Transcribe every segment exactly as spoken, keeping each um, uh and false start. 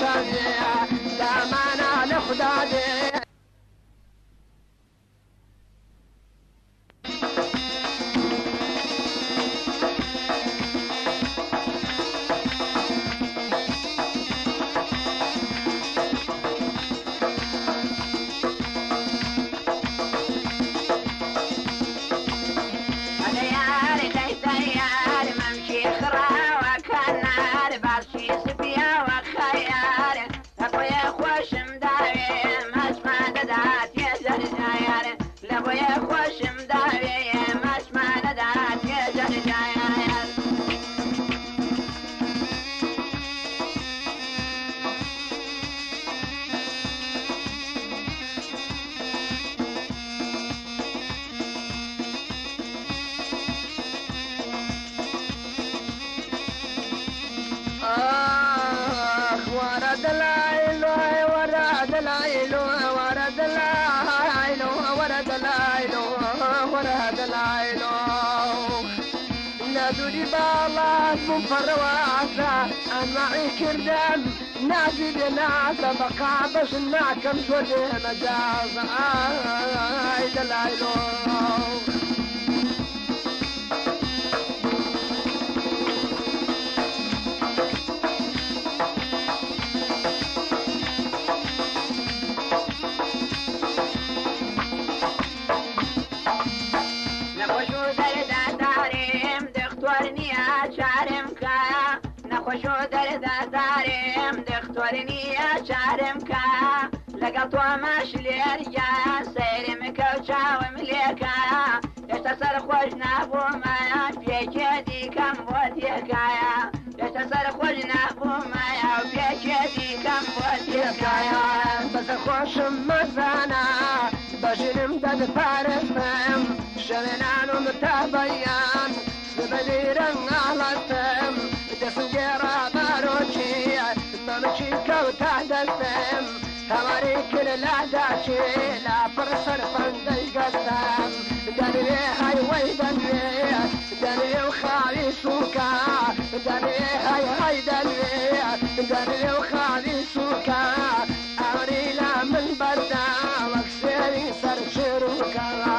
سامي دامانا لخدادي مفرواسة أنا معي كردم نادي بناسة بقى بس ناكم سودي مجازة آي دلايلو خوشو درد دارم دختورنی چارم کا لقى تو ماش ليرجع سيرم كوچاوم ليكا يشتسر خوش نابو ما بيكدي كم وديكايا يشتسر خوش نابو ما بيكدي كم وديكايا بس خوش مزانا بجنم دد فارسم شمنانو متابيان سبديرن علتم تسوقيرا باروشي ممشي كوتا دستم تماري كل الأعداشي لا فرصر فندي قسم داني هاي ويدني داني وخالي سوكا داني هاي هاي داني داني وخالي سوكا أمري لا من بردا وكسيري سر شروكا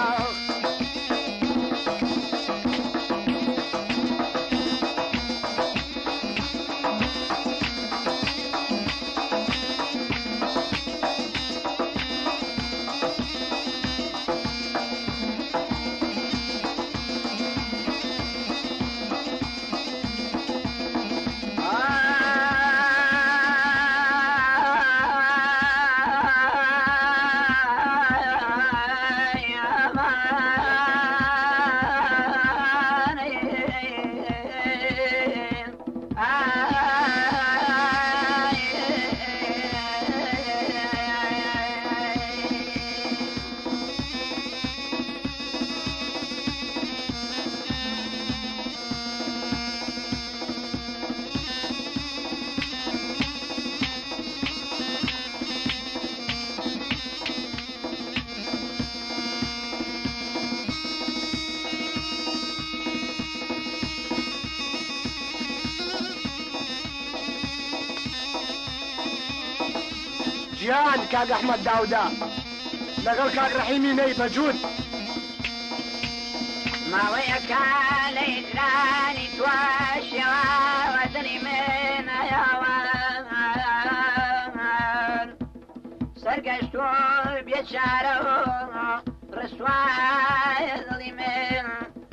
جيان كاق احمد داودا لقل كاق رحيمي ني بجود ما ويك ليلاني تواشوا ودري من يوان سرقشتو بيشارو رسواي ظلمين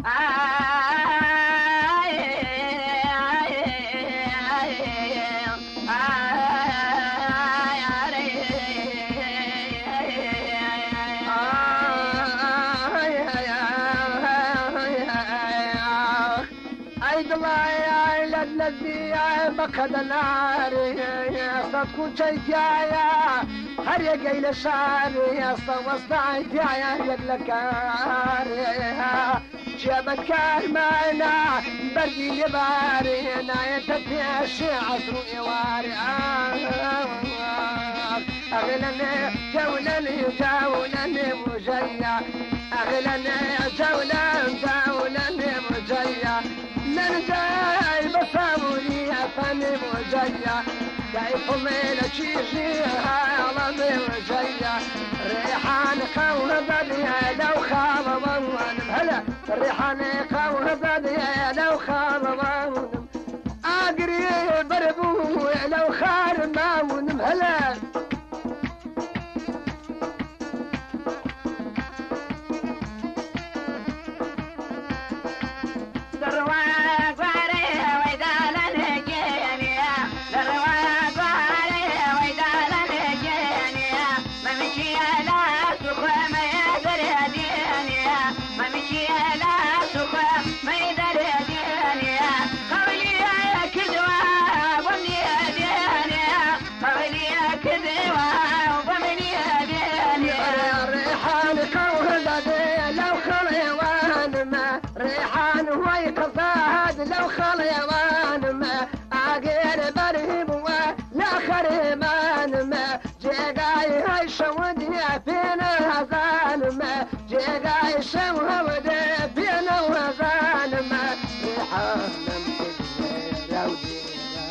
الذي بقد ناري صدق شيكايا هر يقيل شاري صوصنا فيها يقلكاري جابت كارمانا بردي لباري نايت في عصر يواري أغلني جولني جولني مجيا أغلني جولا جولني مجيا من جاي بصابوني أفني مجيا يطمن شيشيها لمن جيا ريحان قوه بديا لو خاب ضمن هلا ريحان قوه بديا لو خاب ضمن اقري بربو لو خار ماون هلا ريحان ويقصاد لو خليوان ما عقير برهب ولا خريمان ما جيقاي هاي شودي فينا هزان ما جيقاي شودي فينا هزان ما ريحان مكتير راودي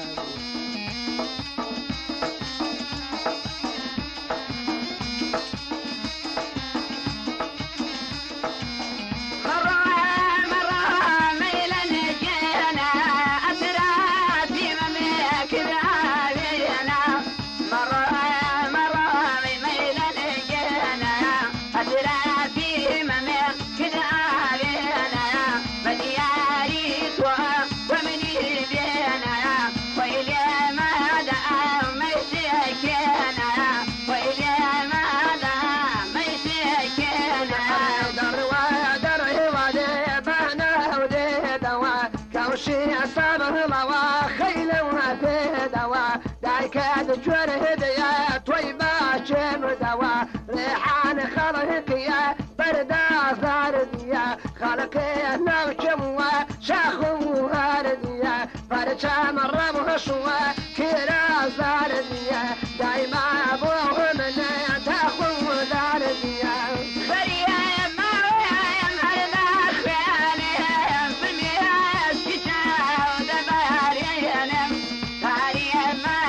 جره يا طيبة جم دوا ريحان خلق يا بردا زارد يا خلق يا نوجم وشاخ وهارد يا فرجا مرة مهشوة كرا زارد يا دايما ابوه من تاخو زارد يا خريا ما يا مرنا خياني في المياه شتاء ودبار يا نم خريا ما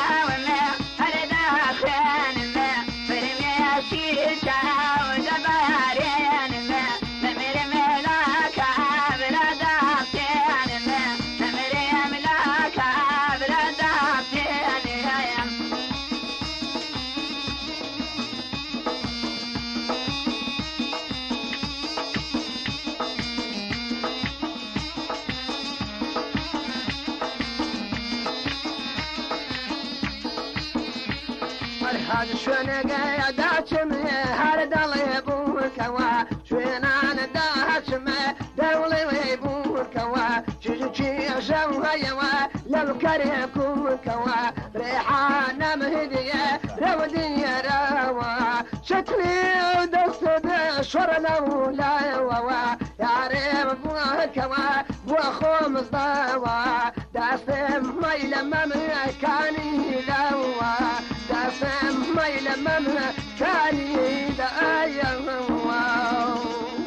هذا شنو قاعد من هرد الله يبوك وا شنو انا داش ما دولي ويبوك وا جيجي جوا يوا لو كريكم كوا ريحان مهديه رودي روا شكلي ودست شر لو لا وا يا ريم بوك وا بو خو مصدوا داسم ما لما كاني لوا داسم ما لما كاني دايا واو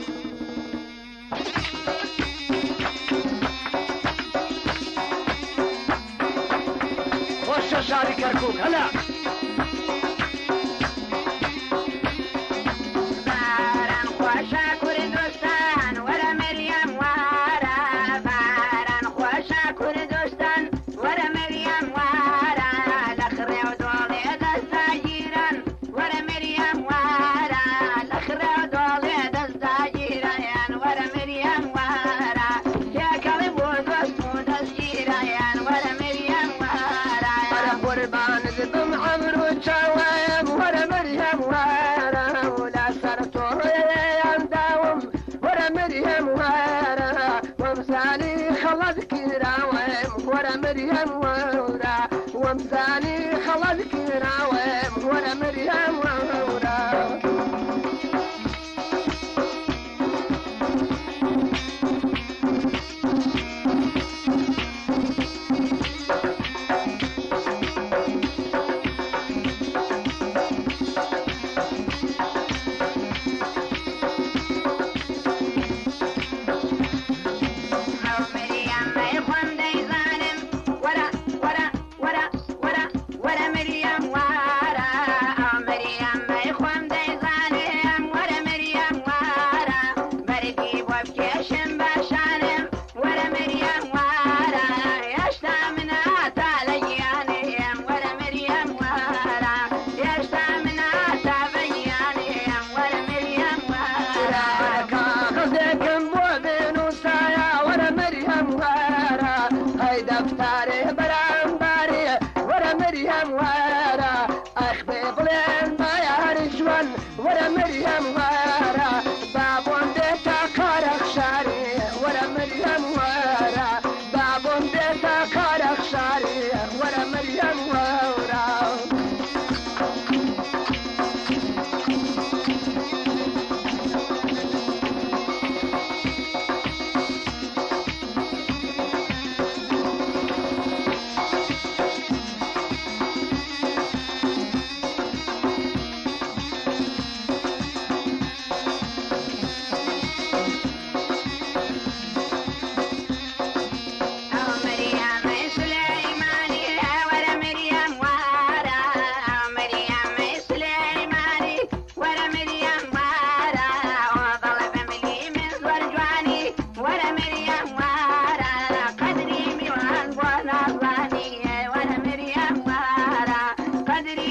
وش شاري كركوك هلا قربان ذبم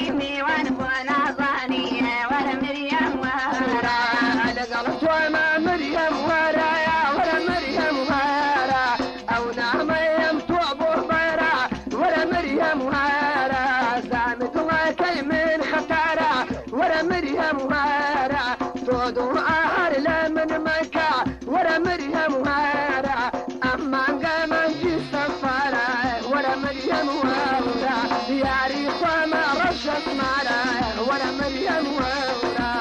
مريمي ونبونا ظاني ورا مريم ورا لقلت وما مريم ورا يا ورا مريم ورا أو نعم يمتوع بوربيرا ورا مريم ورا زعمت وكي من خطارة ورا مريم ورا تودو أهر لمن مكة ورا مريم ورا أما قام جي سفارة ورا مريم ورا يا ريخ وما رشت معنا ورا مريم ورا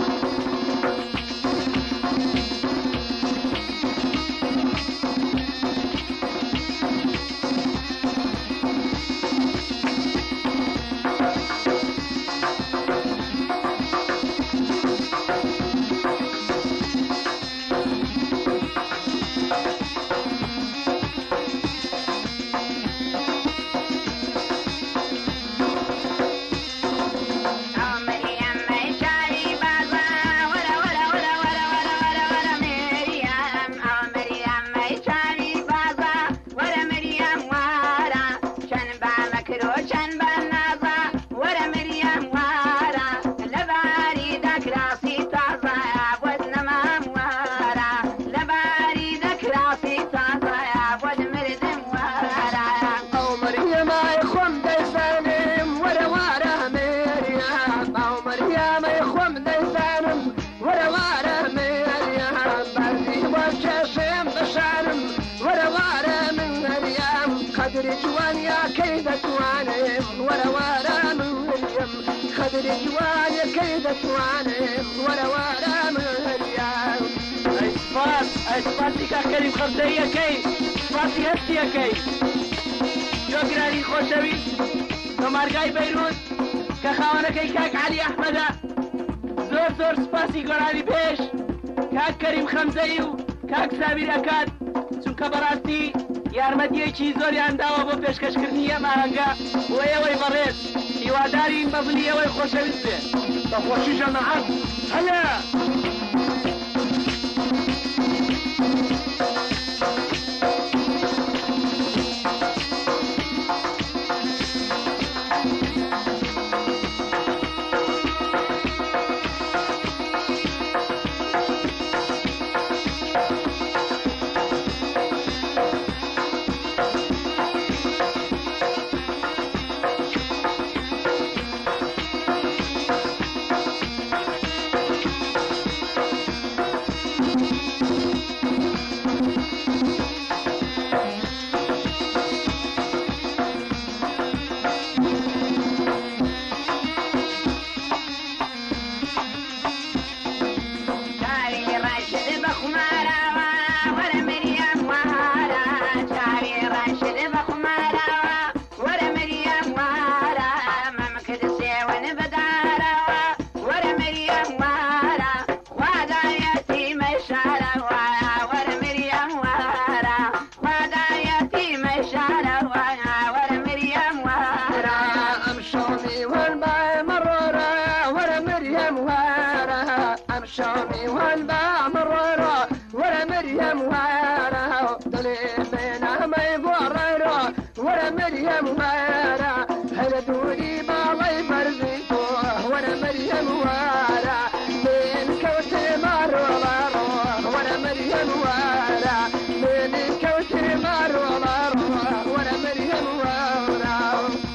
جوان يا كيد توانم ورا ورا من اليم خدر جوان يا كيد توانم ورا ورا من اليم اسفات اسفات ديكا كريم خمسية كي اسفاتي هستي يا كي جوكراني خوشوي نمارقاي بيروت كخوانا كي كاك علي احمدا زور زور سپاسی گۆرانی پێش کاک کەریم خەمزەی و کاک سابیر ئەکات چونکە بەڕاستی یارمەتیەکی زۆریان داوە بۆ پێشکەشکردنی ئەم ئاهەنگە و ئێوەی بەڕێز هیوادارین بەبنی ئەوەی خۆشەویست بێ بەخۆشی جەماعەت هەیە شامي والباع مرورا ورا مريم وارا دلي بينا ما يبورا ورا مريم وارا هل دوري بالي برزيتو ورا مريم وارا بين كوتر مارو ورا مريم وارا بين كوتر مارو ورا مريم وارا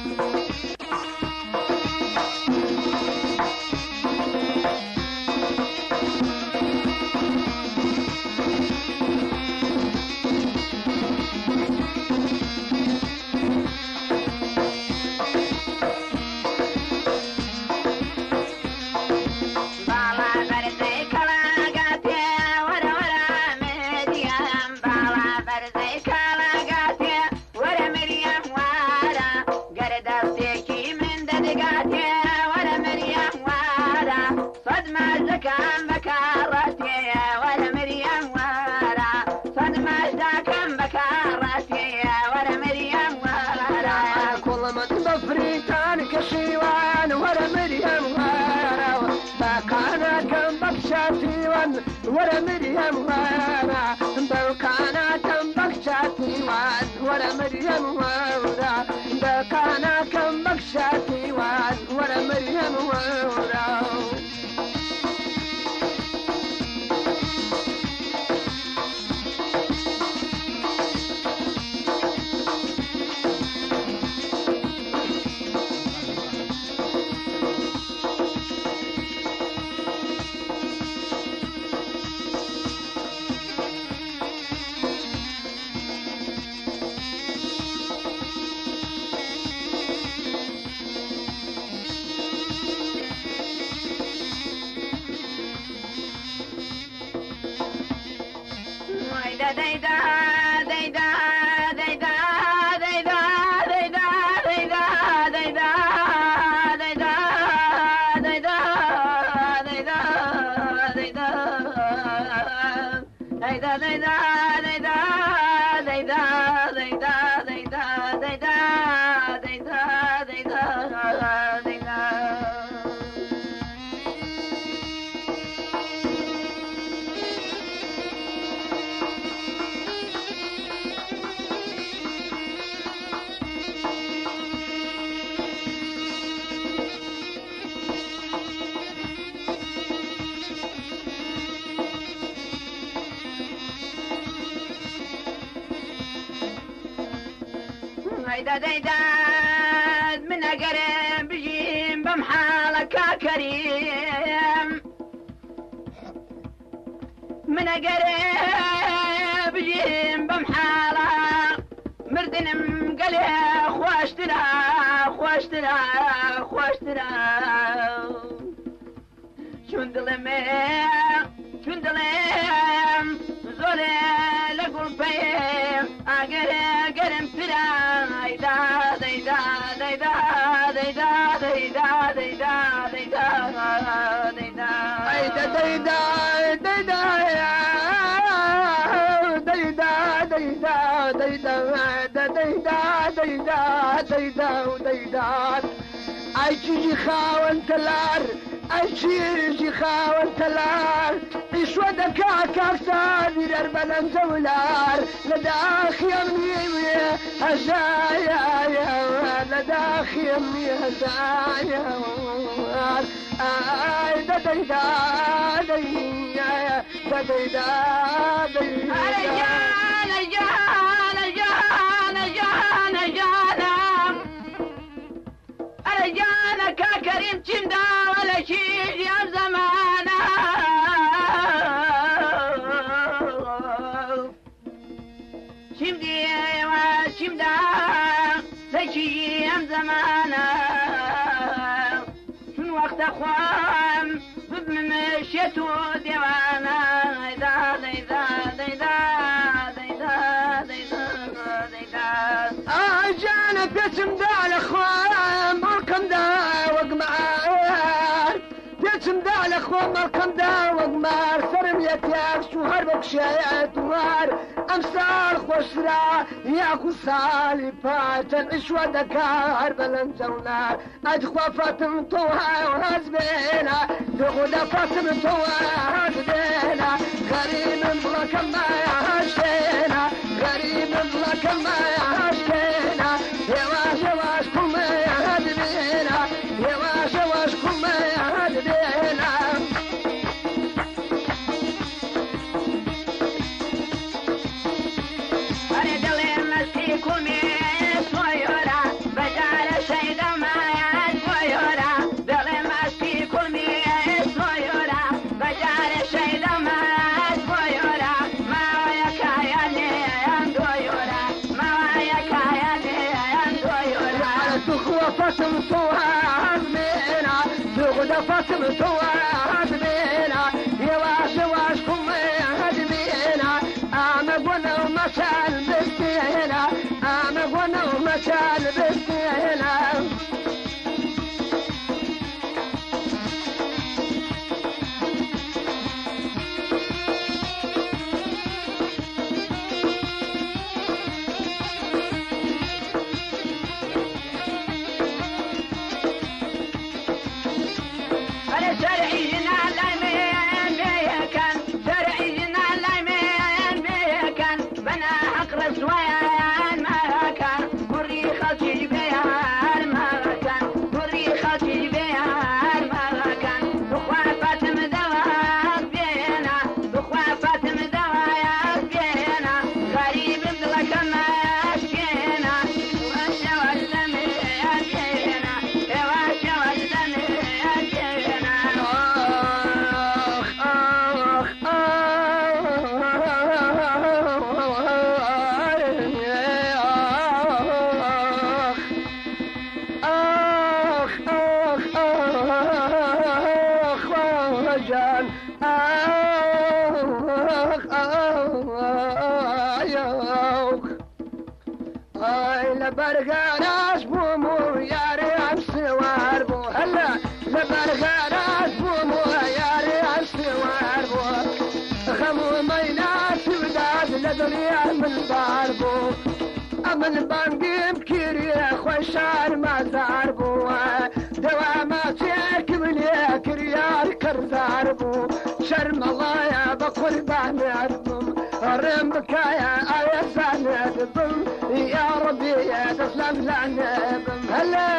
كشيوان ورا مريم وارا بكانا كم بكشاتيوان ورا مريم وارا بكانا كم بكشاتيوان ورا مريم وارا بكانا كم بكشاتيوان الشاتي وان ورا مريم ورا هيدا ديداد من قريب بجيم بمحالك كريم من قريب بجيم بمحالك مردن مقلي خواشتنا خواشتنا خواشتنا شندلمي شندلم زولي لقول بيم أقري قرم فلا ديدا ديدا ديدا ديدا ديدا ديدا ديدا ديدا ايدا ديدا ديدا ديدا ديدا ديدا ديدا ديدا ديدا ديدا اي تجي خاون تلار اي تجي خاون تلار ايش ودك كاكسار يربلن زولار لداخ يمي هزايا يا لداخ يمي هزايا اي دا ديدا ديدا ديدا ديدا رجال رجال رجال رجال رجال رجالك كريم تندا ولا شيء يا زمانه شمدي وشمدا لشي يا زمانه من وقت اخوان بمشيت وديوانا ديدا ديدا ديدا ديدا ديدا ديدا اجانا بيتم دا الاخوان مركم دا وقمار بيتم دا الاخوان مركم دا وقمار سرم يتيار شهر بكشايات وار امسال خوشرا ياكو صالي فاتن اشوى دكار بلن زونار ادخوا فاتم طوها وهزبينا دغدا فاتم طوها وهزبينا غريب بلكم ما يهشكينا غريب بلكم ما يهشكينا يواش يواش كم يهدبينا يواش يواش كم يهدبينا فاطم طوها هزمينا تغدا فاطم طوها هزمينا يواش يواش كم هزمينا امقونا ومشال بستينا امقونا ومشال بستينا وين ما كان مريخ الجبال ما كان جان آخ آخ آي لبرقاراش بومو ياري عم سوار بو هلا لبرقاراش بومو ياري عم سوار بو خمو مينات وداد لدنيا من باربو أمن بانقيم كيري خوشار ما زاربو دواماتي كملي كريار كرزار بو شرم الله يا بقربان عربم رم بكايا آيا زانبم يا ربي يا تسلم لعنبم هلا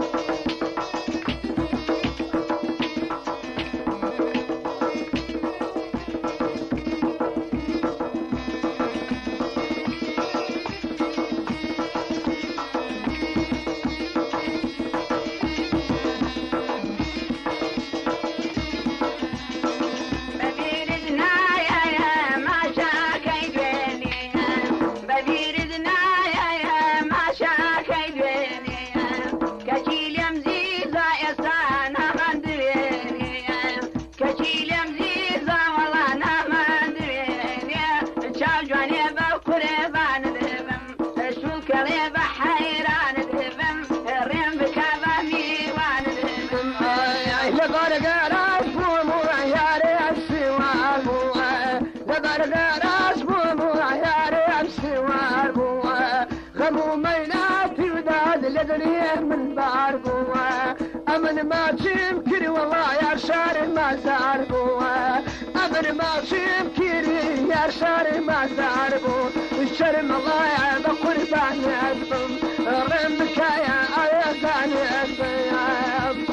من باربوا أمن ما تمكري والله يا شاري ما زاربوا أمن ما تمكري يا شاري ما زاربوا الشرم الله يا بقربان يبم رمك يا آياتان يبم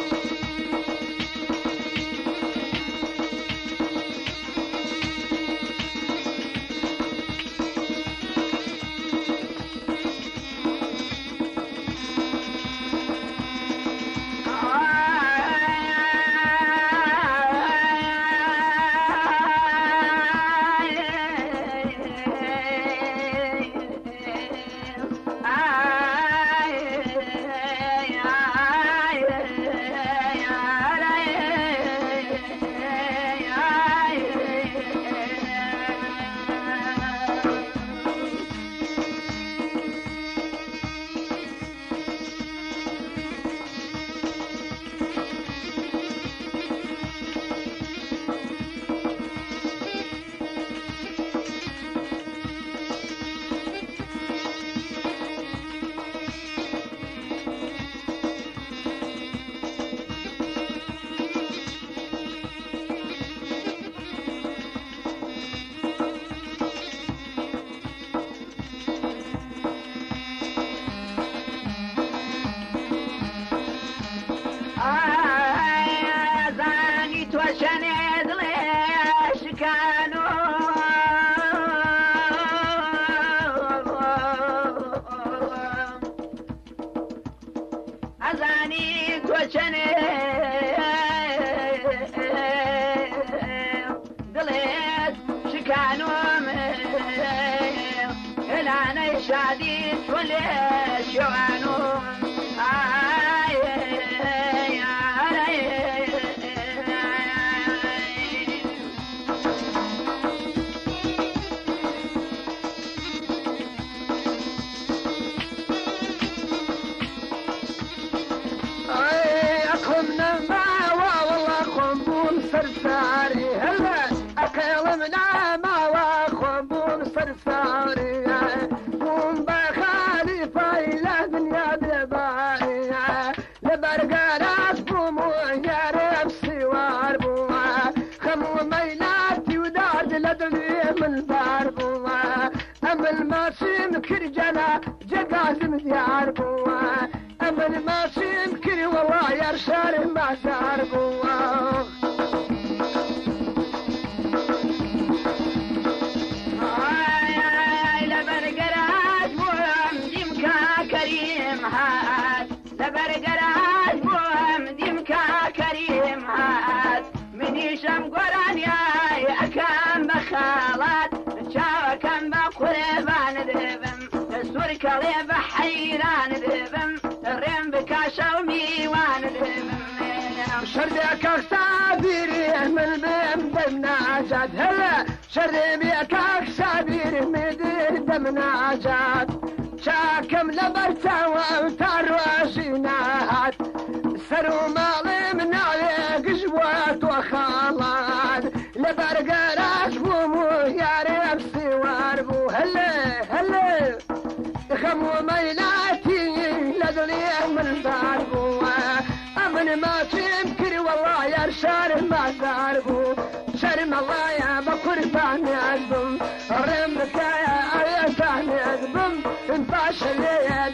شاديت ولا شوانو كرجنا جقاسم ديار بوا أمن ما سيمكري والله يا رشار ما زار بوا لبرقراج بوام ديمكا كريم هات لبرقراج بوام ديمكا كريم هات مني شم قران يا أكام بخالات شاوة كم بقربان ذبم السور كليب حيران ذبم الرم بكاشا وميوان ذبم شردك اختابيري من بين دمنا جاد هلا شربيك اختابيري من دمنا جاد شاكم لبرتا وتروشينات سرو مالي من عليك جوات وخالات لبرقراش بومو يا ريب سواربو هلا هلا خمو ميلاتي لدنيا من داربو امن ما تمكر والله يا شار ما داربو شرم الله يا بكر باني عزم رمك يا يا تاني عزم انفاش لي